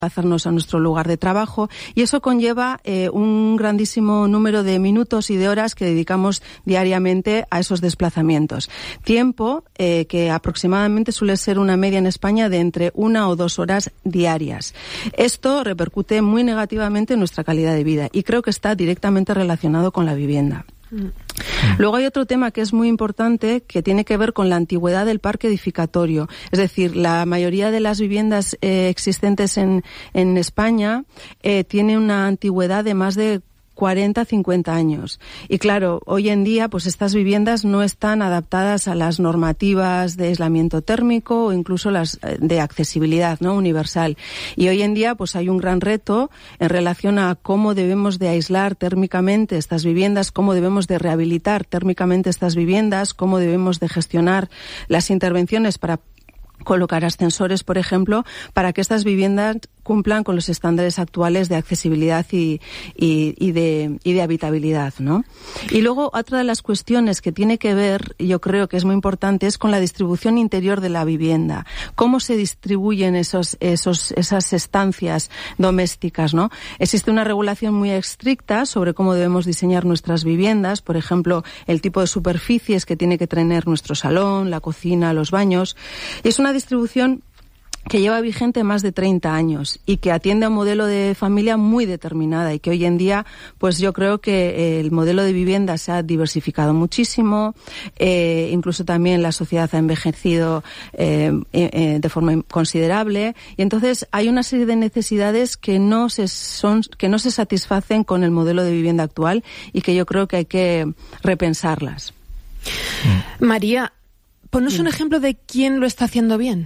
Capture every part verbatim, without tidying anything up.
desplazarnos a nuestro lugar de trabajo, y eso conlleva eh, un grandísimo número de minutos y de horas que dedicamos diariamente a esos desplazamientos. Tiempo eh, que aproximadamente suele ser una media en España de entre una o dos horas diarias. Esto repercute muy negativamente en nuestra calidad de vida y creo que está directamente relacionado con la vivienda. Luego hay otro tema que es muy importante, que tiene que ver con la antigüedad del parque edificatorio. Es decir, la mayoría de las viviendas eh, existentes en, en España eh, tiene una antigüedad de más de cuarenta, cincuenta años. Y claro, hoy en día, pues estas viviendas no están adaptadas a las normativas de aislamiento térmico o incluso las de accesibilidad, ¿no?, universal. Y hoy en día, pues hay un gran reto en relación a cómo debemos de aislar térmicamente estas viviendas, cómo debemos de rehabilitar térmicamente estas viviendas, cómo debemos de gestionar las intervenciones para colocar ascensores, por ejemplo, para que estas viviendas cumplan con los estándares actuales de accesibilidad y, y, y, de, y de habitabilidad, ¿no? Y luego, otra de las cuestiones que tiene que ver, yo creo que es muy importante, es con la distribución interior de la vivienda. Cómo se distribuyen esos, esos, esas estancias domésticas, ¿no? Existe una regulación muy estricta sobre cómo debemos diseñar nuestras viviendas, por ejemplo, el tipo de superficies que tiene que tener nuestro salón, la cocina, los baños. Y es una distribución que lleva vigente más de treinta años y que atiende a un modelo de familia muy determinada y que hoy en día, pues yo creo que el modelo de vivienda se ha diversificado muchísimo, eh, incluso también la sociedad ha envejecido eh, eh, de forma considerable, y entonces hay una serie de necesidades que no se son que no se satisfacen con el modelo de vivienda actual y que yo creo que hay que repensarlas. María, ponnos un ejemplo de quién lo está haciendo bien.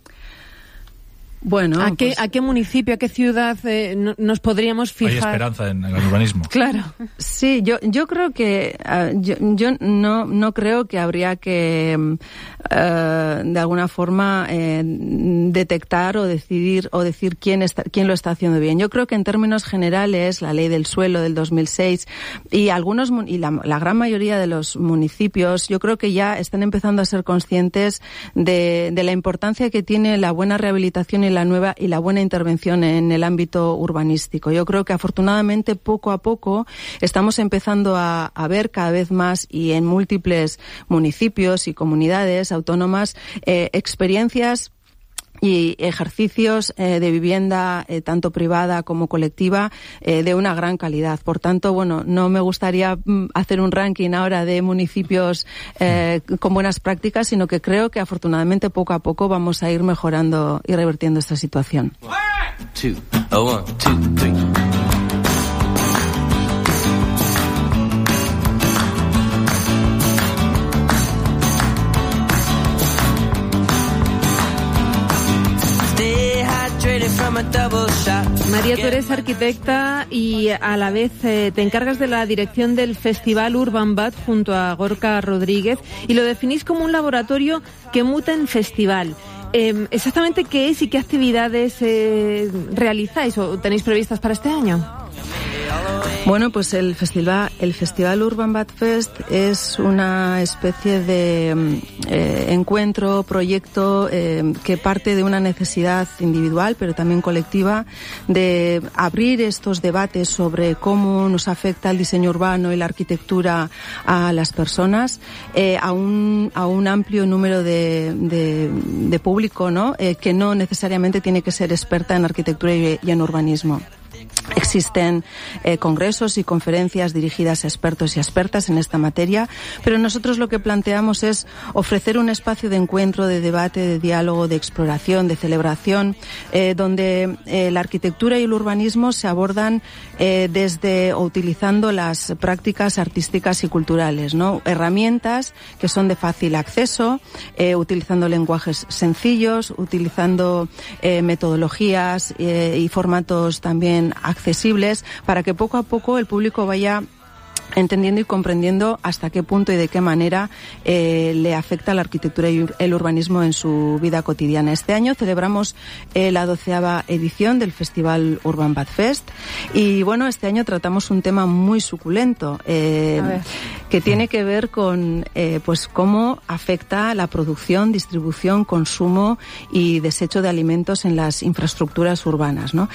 Bueno, ¿A qué, pues, ¿a qué municipio, a qué ciudad eh, no, nos podríamos fijar? Hay esperanza en, en el urbanismo. Claro. Sí, yo yo creo que uh, yo, yo no no creo que habría que uh, de alguna forma eh, detectar o decidir o decir quién está quién lo está haciendo bien. Yo creo que en términos generales la ley del suelo del dos mil seis y algunos y la, la gran mayoría de los municipios, yo creo que ya están empezando a ser conscientes de, de la importancia que tiene la buena rehabilitación y la nueva y la buena intervención en el ámbito urbanístico. Yo creo que afortunadamente poco a poco estamos empezando a, a ver cada vez más y en múltiples municipios y comunidades autónomas eh, experiencias y ejercicios eh, de vivienda eh, tanto privada como colectiva eh, de una gran calidad. Por tanto, bueno, no me gustaría mm, hacer un ranking ahora de municipios eh, con buenas prácticas, sino que creo que afortunadamente poco a poco vamos a ir mejorando y revertiendo esta situación. One, two, oh, one, two, three. María, tú eres arquitecta y a la vez eh, te encargas de la dirección del Festival Urban Bat junto a Gorka Rodríguez y lo definís como un laboratorio que muta en festival. Eh, ¿Exactamente qué es y qué actividades eh, realizáis o tenéis previstas para este año? Bueno, pues el festival, el Festival Urban Bat Fest es una especie de eh, encuentro, proyecto eh, que parte de una necesidad individual, pero también colectiva, de abrir estos debates sobre cómo nos afecta el diseño urbano y la arquitectura a las personas, eh, a un a un amplio número de, de, de público, ¿no? Eh, que no necesariamente tiene que ser experta en arquitectura y, y en urbanismo. Existen eh, congresos y conferencias dirigidas a expertos y expertas en esta materia, pero nosotros lo que planteamos es ofrecer un espacio de encuentro, de debate, de diálogo, de exploración, de celebración, eh, donde eh, la arquitectura y el urbanismo se abordan eh, desde o utilizando las prácticas artísticas y culturales, ¿no? Herramientas que son de fácil acceso, eh, utilizando lenguajes sencillos, utilizando eh, metodologías eh, y formatos también accesibles para que poco a poco el público vaya entendiendo y comprendiendo hasta qué punto y de qué manera eh, le afecta la arquitectura y el urbanismo en su vida cotidiana. Este año celebramos eh, la doceava edición del Festival Urban Bad Fest y bueno, este año tratamos un tema muy suculento eh, que tiene que ver con eh, pues cómo afecta la producción, distribución, consumo y desecho de alimentos en las infraestructuras urbanas, ¿no?